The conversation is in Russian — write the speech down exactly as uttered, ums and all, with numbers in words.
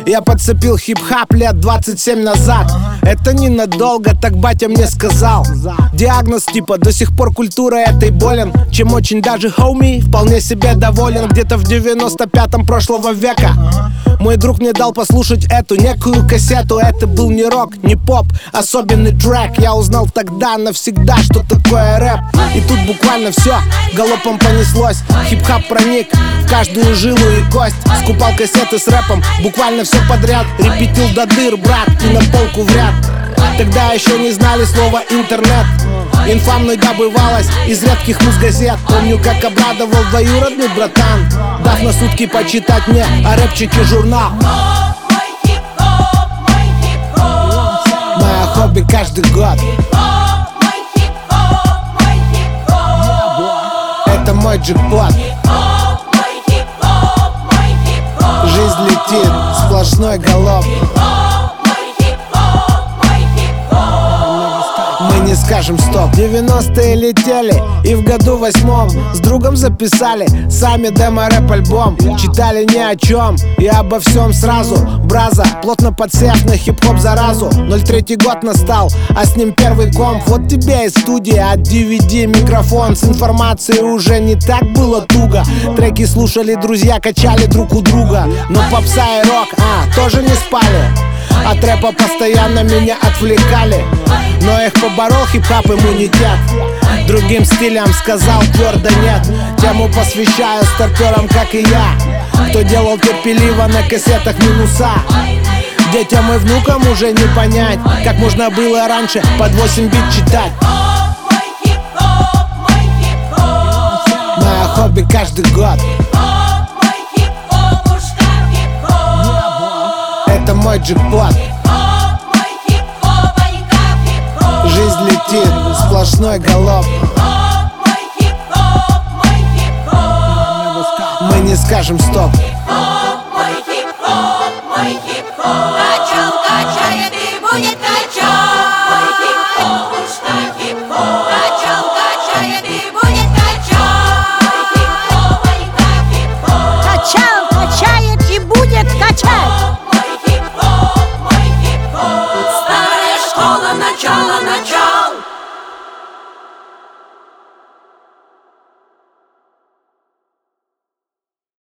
Я подцепил хип-хап лет двадцать семь назад. Это ненадолго, так батя мне сказал. Диагноз типа до сих пор культура этой болен. Чем очень даже хоуми вполне себе доволен. Где-то в девяносто пятом прошлого века мой друг мне дал послушать эту некую кассету. Это был не рок, не поп, особенный трек. Я узнал тогда навсегда, что такое рэп. И тут буквально все галопом понеслось. Хип-хап проник в каждую жилу и кость. Скупал кассеты с рэпом, буквально все подряд. Репетил до дыр, брат, и на полку в ряд. Тогда еще не знали слова интернет. Инфа мной добывалась из редких муз-газет. Помню, как обрадовал двоюродный братан, дав на сутки почитать мне о рэпчике журнал. Мое хобби каждый год. Это мой джекпот. Жизнь летит, сплошной галоп. Мы не скажем стоп. Девяностые летели, и в году восьмом с другом записали сами демо-рэп-альбом. Читали ни о чем и обо всем сразу. Браза, плотно подсев на хип-хоп заразу. ноль третий год настал, а с ним первый комп. Вот тебе и студия, от ди ви ди микрофон. С информацией уже не так было туго. Треки слушали друзья, качали друг у друга. Но попса и рок, а, тоже не спали. От рэпа постоянно меня отвлекали, но их поборол хип-хап иммунитет. Другим стилям сказал твердо нет. Тему посвящаю старперам, как и я, кто делал терпеливо на кассетах минуса. Детям и внукам уже не понять, как можно было раньше под восемь бит читать. Мое хобби каждый год. Это мой джекпот. Жизнь летит, сплошной галоп. Мы не скажем стоп. Мой хип-хоп, мой хип-хоп.